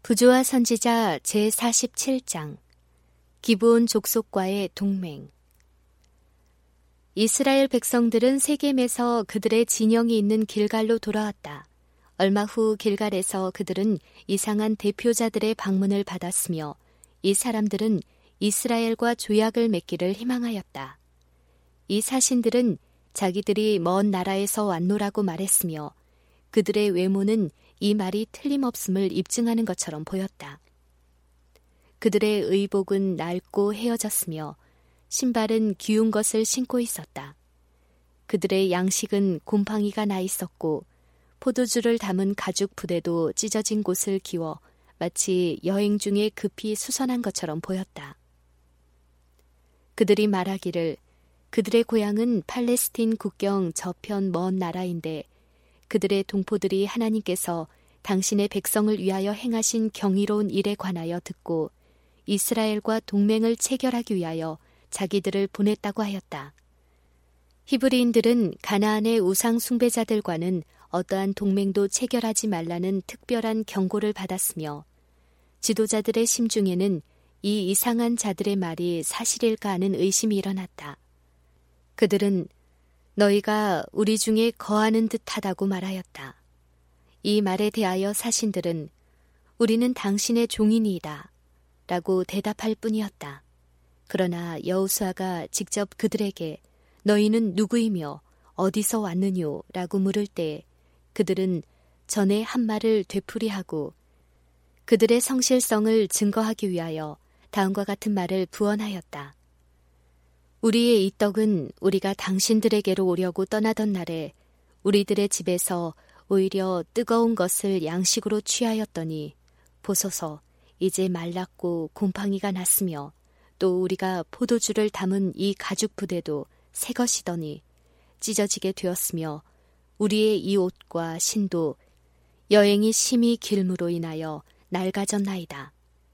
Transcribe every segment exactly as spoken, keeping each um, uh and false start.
부조와 선지자 제사십칠 장 기브온 족속과의 동맹. 이스라엘 백성들은 세겜에서 그들의 진영이 있는 길갈로 돌아왔다. 얼마 후 길갈에서 그들은 이상한 대표자들의 방문을 받았으며 이 사람들은 이스라엘과 조약을 맺기를 희망하였다. 이 사신들은 자기들이 먼 나라에서 왔노라고 말했으며 그들의 외모는 이 말이 틀림없음을 입증하는 것처럼 보였다. 그들의 의복은 낡고 헤어졌으며 신발은 기운 것을 신고 있었다. 그들의 양식은 곰팡이가 나 있었고 포도주를 담은 가죽 부대도 찢어진 곳을 기워 마치 여행 중에 급히 수선한 것처럼 보였다. 그들이 말하기를 그들의 고향은 팔레스틴 국경 저편 먼 나라인데 그들의 동포들이 하나님께서 당신의 백성을 위하여 행하신 경이로운 일에 관하여 듣고 이스라엘과 동맹을 체결하기 위하여 자기들을 보냈다고 하였다. 히브리인들은 가나안의 우상 숭배자들과는 어떠한 동맹도 체결하지 말라는 특별한 경고를 받았으며 지도자들의 심중에는 이 이상한 자들의 말이 사실일까 하는 의심이 일어났다. 그들은 너희가 우리 중에 거하는 듯하다고 말하였다. 이 말에 대하여 사신들은 우리는 당신의 종인이다 라고 대답할 뿐이었다. 그러나 여호수아가 직접 그들에게 너희는 누구이며 어디서 왔느뇨 라고 물을 때 그들은 전에 한 말을 되풀이하고 그들의 성실성을 증거하기 위하여 다음과 같은 말을 부언하였다. 우리의 이 떡은 우리가 당신들에게로 오려고 떠나던 날에 우리들의 집에서 오히려 뜨거운 것을 양식으로 취하였더니 보소서 이제 말랐고 곰팡이가 났으며 또 우리가 포도주를 담은 이 가죽 부대도 새 것이더니 찢어지게 되었으며 우리의 이 옷과 신도 여행이 심히 길므로 인하여 낡아졌나이다.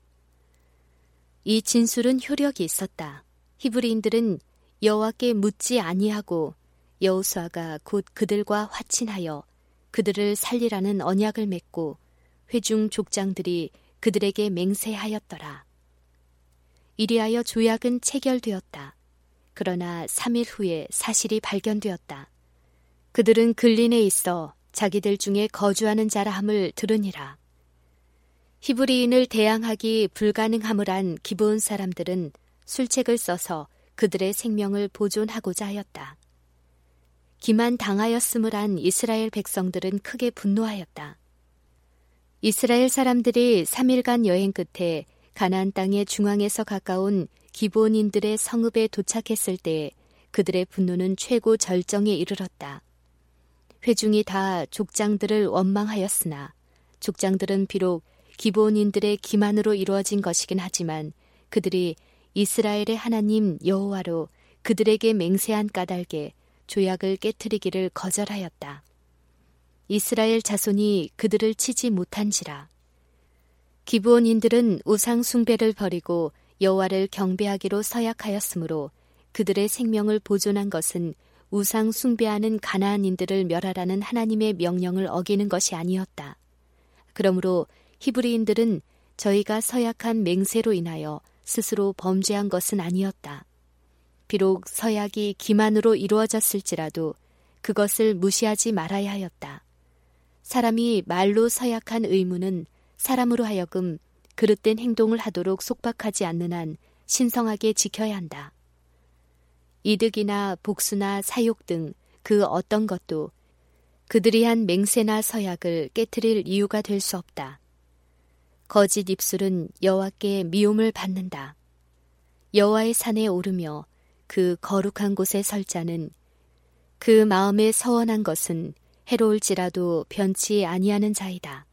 이 진술은 효력이 있었다. 히브리인들은 여호와께 묻지 아니하고 여호수아가 곧 그들과 화친하여 그들을 살리라는 언약을 맺고 회중 족장들이 그들에게 맹세하였더라. 이리하여 조약은 체결되었다. 그러나 삼 일 후에 사실이 발견되었다. 그들은 근린에 있어 자기들 중에 거주하는 자라 함을 들으니라. 히브리인을 대항하기 불가능함을 안 기브온 사람들은 술책을 써서 그들의 생명을 보존하고자 하였다. 기만 당하였음을 안 이스라엘 백성들은 크게 분노하였다. 이스라엘 사람들이 삼 일간 여행 끝에 가나안 땅의 중앙에서 가까운 기브온인들의 성읍에 도착했을 때에 그들의 분노는 최고 절정에 이르렀다. 회중이 다 족장들을 원망하였으나 족장들은 비록 기브온인들의 기만으로 이루어진 것이긴 하지만 그들이 이스라엘의 하나님 여호와로 그들에게 맹세한 까닭에 조약을 깨트리기를 거절하였다. 이스라엘 자손이 그들을 치지 못한지라. 기브온인들은 우상 숭배를 버리고 여호와를 경배하기로 서약하였으므로 그들의 생명을 보존한 것은 우상 숭배하는 가나안인들을 멸하라는 하나님의 명령을 어기는 것이 아니었다. 그러므로 히브리인들은 저희가 서약한 맹세로 인하여 스스로 범죄한 것은 아니었다. 비록 서약이 기만으로 이루어졌을지라도 그것을 무시하지 말아야 하였다. 사람이 말로 서약한 의무는 사람으로 하여금 그릇된 행동을 하도록 속박하지 않는 한 신성하게 지켜야 한다. 이득이나 복수나 사욕 등 그 어떤 것도 그들이 한 맹세나 서약을 깨트릴 이유가 될 수 없다. 거짓 입술은 여호와께 미움을 받는다. 여호와의 산에 오르며 그 거룩한 곳에 설 자는 그 마음에 서원한 것은 해로울지라도 변치 아니하는 자이다.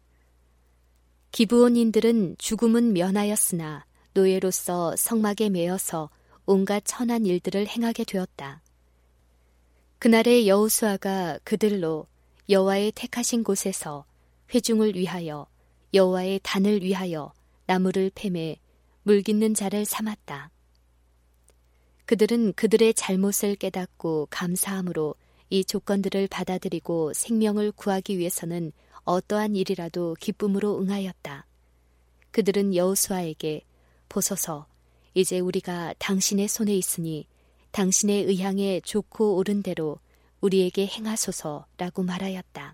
기브온인들은 죽음은 면하였으나 노예로서 성막에 매여서 온갖 천한 일들을 행하게 되었다. 그날에 여호수아가 그들로 여호와의 택하신 곳에서 회중을 위하여 여호와의 단을 위하여 나무를 패매 물깃는 자를 삼았다. 그들은 그들의 잘못을 깨닫고 감사함으로 이 조건들을 받아들이고 생명을 구하기 위해서는 어떠한 일이라도 기쁨으로 응하였다. 그들은 여호수아에게 보소서, 이제 우리가 당신의 손에 있으니 당신의 의향에 좋고 옳은 대로 우리에게 행하소서라고 말하였다.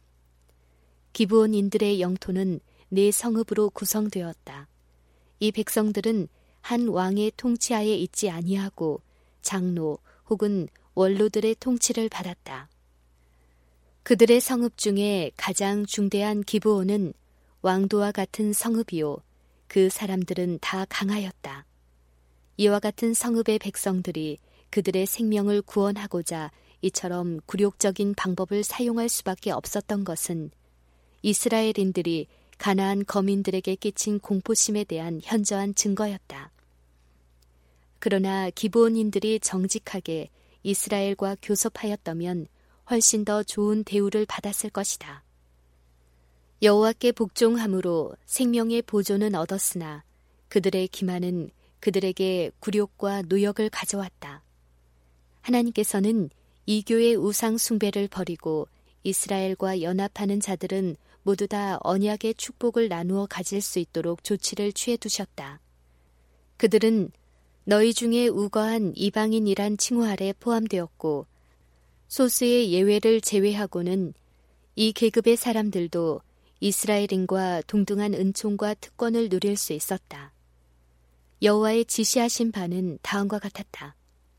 기브온인들의 영토는 네 성읍으로 구성되었다. 이 백성들은 한 왕의 통치하에 있지 아니하고 장로 혹은 원로들의 통치를 받았다. 그들의 성읍 중에 가장 중대한 기브온은 왕도와 같은 성읍이요, 그 사람들은 다 강하였다. 이와 같은 성읍의 백성들이 그들의 생명을 구원하고자 이처럼 굴욕적인 방법을 사용할 수밖에 없었던 것은 이스라엘인들이 가나안 거민들에게 끼친 공포심에 대한 현저한 증거였다. 그러나 기브온인들이 정직하게 이스라엘과 교섭하였다면 훨씬 더 좋은 대우를 받았을 것이다. 여호와께 복종함으로 생명의 보존은 얻었으나 그들의 기만은 그들에게 굴욕과 노역을 가져왔다. 하나님께서는 이교의 우상 숭배를 버리고 이스라엘과 연합하는 자들은 모두 다 언약의 축복을 나누어 가질 수 있도록 조치를 취해 두셨다. 그들은 너희 중에 우거한 이방인이란 칭호 아래 포함되었고 소수의 예외를 제외하고는 이 계급의 사람들도 이스라엘인과 동등한 은총과 특권을 누릴 수 있었다. 여호와의 지시하신 바는 다음과 같았다.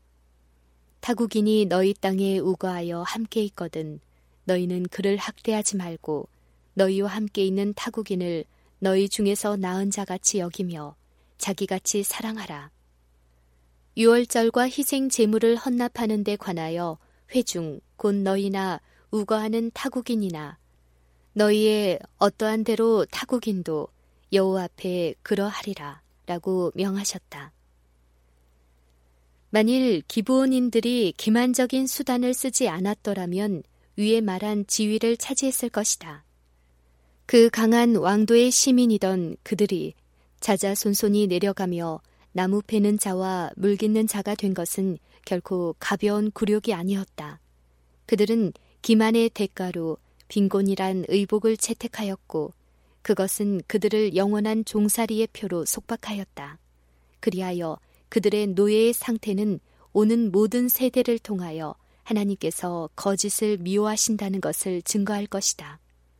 타국인이 너희 땅에 우거하여 함께 있거든 너희는 그를 학대하지 말고 너희와 함께 있는 타국인을 너희 중에서 나은 자같이 여기며 자기같이 사랑하라. 유월절과 희생 제물을 헌납하는 데 관하여 회중 곧 너희나 우거하는 타국인이나 너희의 어떠한 대로 타국인도 여호와 앞에 그러하리라 라고 명하셨다. 만일 기브온인들이 기만적인 수단을 쓰지 않았더라면 위에 말한 지위를 차지했을 것이다. 그 강한 왕도의 시민이던 그들이 자자손손이 내려가며 나무 패는 자와 물 깃는 자가 된 것은 결코 가벼운 굴욕이 아니었다. 그들은 기만의 대가로 빈곤이란 의복을 채택하였고 그것은 그들을 영원한 종살이의 표로 속박하였다. 그리하여 그들의 노예의 상태는 오는 모든 세대를 통하여 하나님께서 거짓을 미워하신다는 것을 증거할 것이다.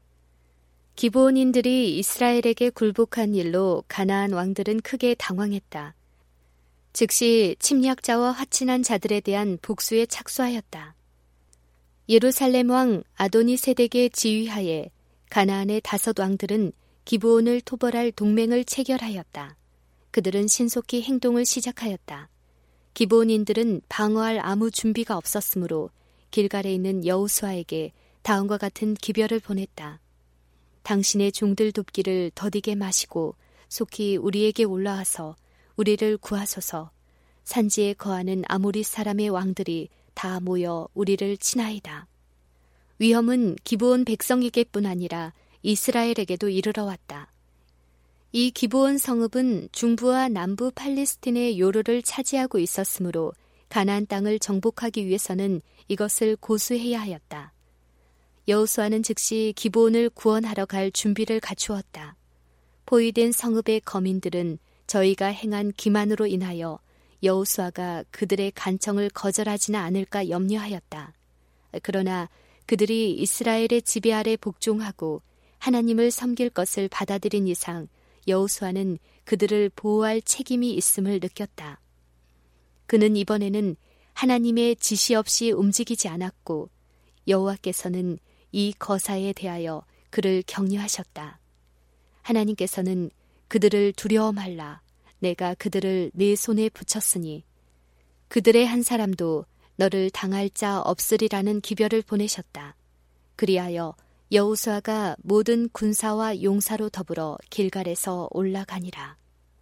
기브온인들이 이스라엘에게 굴복한 일로 가나안 왕들은 크게 당황했다. 즉시 침략자와 화친한 자들에 대한 복수에 착수하였다. 예루살렘 왕 아도니세덱의 지휘하에 가나안의 다섯 왕들은 기브온을 토벌할 동맹을 체결하였다. 그들은 신속히 행동을 시작하였다. 기브온인들은 방어할 아무 준비가 없었으므로 길갈에 있는 여호수아에게 다음과 같은 기별을 보냈다. 당신의 종들 돕기를 더디게 마시고 속히 우리에게 올라와서 우리를 구하소서. 산지에 거하는 아모리 사람의 왕들이 다 모여 우리를 치나이다. 위험은 기브온 백성에게뿐 아니라 이스라엘에게도 이르러 왔다. 이 기브온 성읍은 중부와 남부 팔레스틴의 요르를 차지하고 있었으므로 가나안 땅을 정복하기 위해서는 이것을 고수해야 하였다. 여호수아는 즉시 기브온을 구원하러 갈 준비를 갖추었다. 포위된 성읍의 거민들은 저희가 행한 기만으로 인하여 여호수아가 그들의 간청을 거절하지는 않을까 염려하였다. 그러나 그들이 이스라엘의 지배 아래 복종하고 하나님을 섬길 것을 받아들인 이상 여호수아는 그들을 보호할 책임이 있음을 느꼈다. 그는 이번에는 하나님의 지시 없이 움직이지 않았고 여호와께서는 이 거사에 대하여 그를 격려하셨다. 하나님께서는 그들을 두려워 말라. 내가 그들을 네 손에 붙였으니 그들의 한 사람도 너를 당할 자 없으리라는 기별을 보내셨다. 그리하여 여호수아가 모든 군사와 용사로 더불어 길갈에서 올라가니라.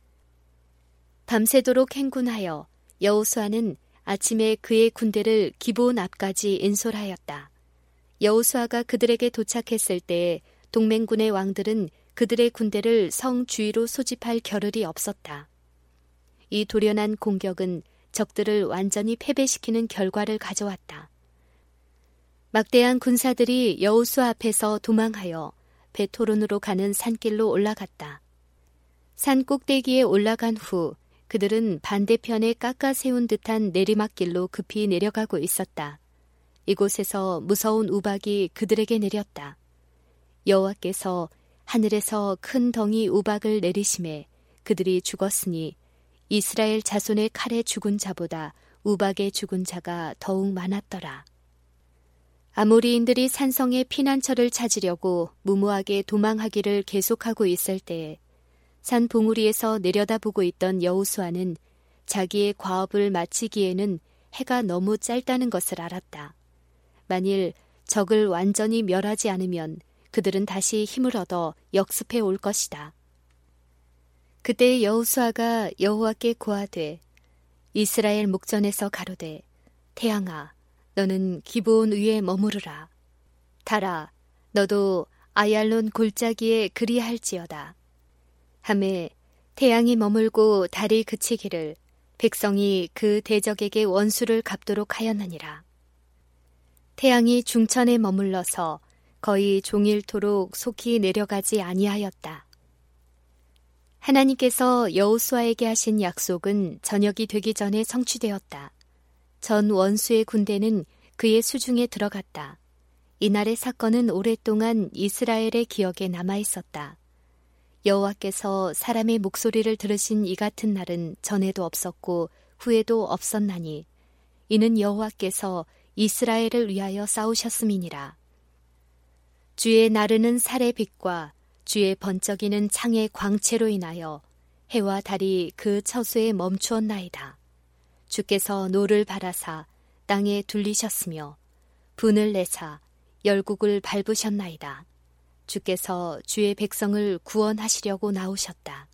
밤새도록 행군하여 여호수아는 아침에 그의 군대를 기브온 앞까지 인솔하였다. 여호수아가 그들에게 도착했을 때 동맹군의 왕들은 그들의 군대를 성 주위로 소집할 겨를이 없었다. 이 돌연한 공격은 적들을 완전히 패배시키는 결과를 가져왔다. 막대한 군사들이 여호수아 앞에서 도망하여 베토론으로 가는 산길로 올라갔다. 산 꼭대기에 올라간 후 그들은 반대편에 깎아 세운 듯한 내리막길로 급히 내려가고 있었다. 이곳에서 무서운 우박이 그들에게 내렸다. 여호와께서 하늘에서 큰 덩이 우박을 내리심에 그들이 죽었으니 이스라엘 자손의 칼에 죽은 자보다 우박에 죽은 자가 더욱 많았더라. 아모리인들이 산성의 피난처를 찾으려고 무모하게 도망하기를 계속하고 있을 때에 산 봉우리에서 내려다보고 있던 여호수아는 자기의 과업을 마치기에는 해가 너무 짧다는 것을 알았다. 만일 적을 완전히 멸하지 않으면 그들은 다시 힘을 얻어 역습해 올 것이다. 그때 여호수아가 여호와께 고하되 이스라엘 목전에서 가로되 태양아 너는 기브온 위에 머무르라. 달아 너도 아얄론 골짜기에 그리할지어다. 하매 태양이 머물고 달이 그치기를 백성이 그 대적에게 원수를 갚도록 하였느니라. 태양이 중천에 머물러서 거의 종일토록 속히 내려가지 아니하였다. 하나님께서 여호수아에게 하신 약속은 저녁이 되기 전에 성취되었다. 전 원수의 군대는 그의 수중에 들어갔다. 이날의 사건은 오랫동안 이스라엘의 기억에 남아있었다. 여호와께서 사람의 목소리를 들으신 이 같은 날은 전에도 없었고 후에도 없었나니 이는 여호와께서 이스라엘을 위하여 싸우셨음이니라. 주의 나르는 살의 빛과 주의 번쩍이는 창의 광채로 인하여 해와 달이 그 처소에 멈추었나이다. 주께서 노를 바라사 땅에 둘리셨으며 분을 내사 열국을 밟으셨나이다. 주께서 주의 백성을 구원하시려고 나오셨다.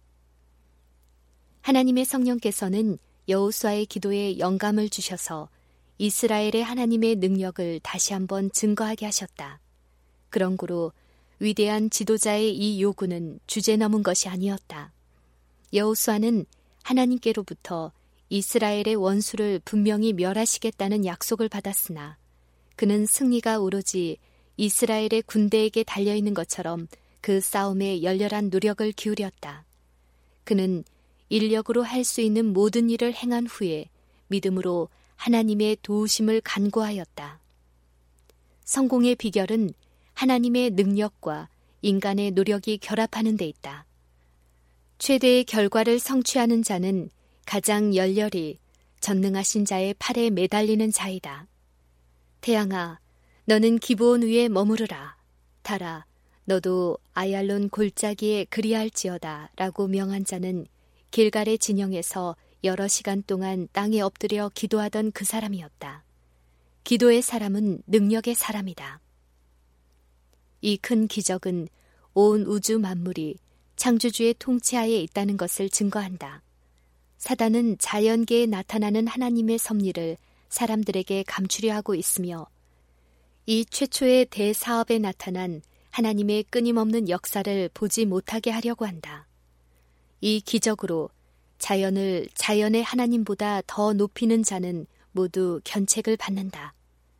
하나님의 성령께서는 여호수아의 기도에 영감을 주셔서 이스라엘의 하나님의 능력을 다시 한번 증거하게 하셨다. 그런 고로 위대한 지도자의 이 요구는 주제넘은 것이 아니었다. 여호수아는 하나님께로부터 이스라엘의 원수를 분명히 멸하시겠다는 약속을 받았으나 그는 승리가 오로지 이스라엘의 군대에게 달려있는 것처럼 그 싸움에 열렬한 노력을 기울였다. 그는 인력으로 할 수 있는 모든 일을 행한 후에 믿음으로 하나님의 도우심을 간구하였다. 성공의 비결은 하나님의 능력과 인간의 노력이 결합하는 데 있다. 최대의 결과를 성취하는 자는 가장 열렬히 전능하신 자의 팔에 매달리는 자이다. 태양아, 너는 기브온 위에 머무르라. 달아, 너도 아얄론 골짜기에 그리할지어다 라고 명한 자는 길갈의 진영에서 여러 시간 동안 땅에 엎드려 기도하던 그 사람이었다. 기도의 사람은 능력의 사람이다. 이 큰 기적은 온 우주 만물이 창조주의 통치하에 있다는 것을 증거한다. 사단은 자연계에 나타나는 하나님의 섭리를 사람들에게 감추려 하고 있으며 이 최초의 대사업에 나타난 하나님의 끊임없는 역사를 보지 못하게 하려고 한다. 이 기적으로 자연을 자연의 하나님보다 더 높이는 자는 모두 견책을 받는다.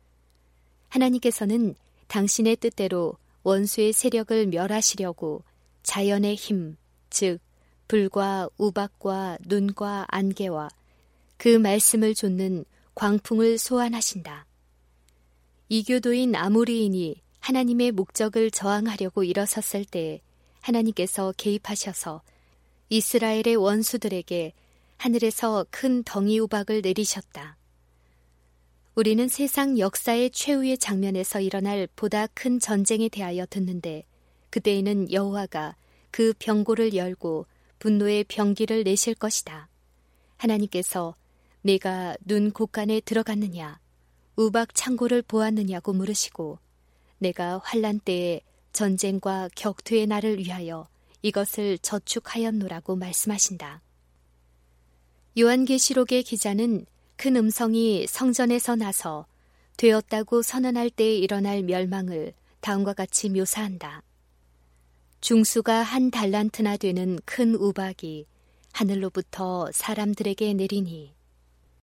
하나님께서는 당신의 뜻대로 원수의 세력을 멸하시려고 자연의 힘, 즉 불과 우박과 눈과 안개와 그 말씀을 좇는 광풍을 소환하신다. 이교도인 아모리인이 하나님의 목적을 저항하려고 일어섰을 때 하나님께서 개입하셔서 이스라엘의 원수들에게 하늘에서 큰 덩이 우박을 내리셨다. 우리는 세상 역사의 최후의 장면에서 일어날 보다 큰 전쟁에 대하여 듣는데 그때에는 여호와가 그 병고를 열고 분노의 병기를 내실 것이다. 하나님께서 내가 눈 곳간에 들어갔느냐 우박 창고를 보았느냐고 물으시고 내가 환난 때에 전쟁과 격투의 날을 위하여 이것을 저축하였노라고 말씀하신다. 요한계시록의 기자는 큰 음성이 성전에서 나서 되었다고 선언할 때에 일어날 멸망을 다음과 같이 묘사한다. 중수가 한 달란트나 되는 큰 우박이 하늘로부터 사람들에게 내리니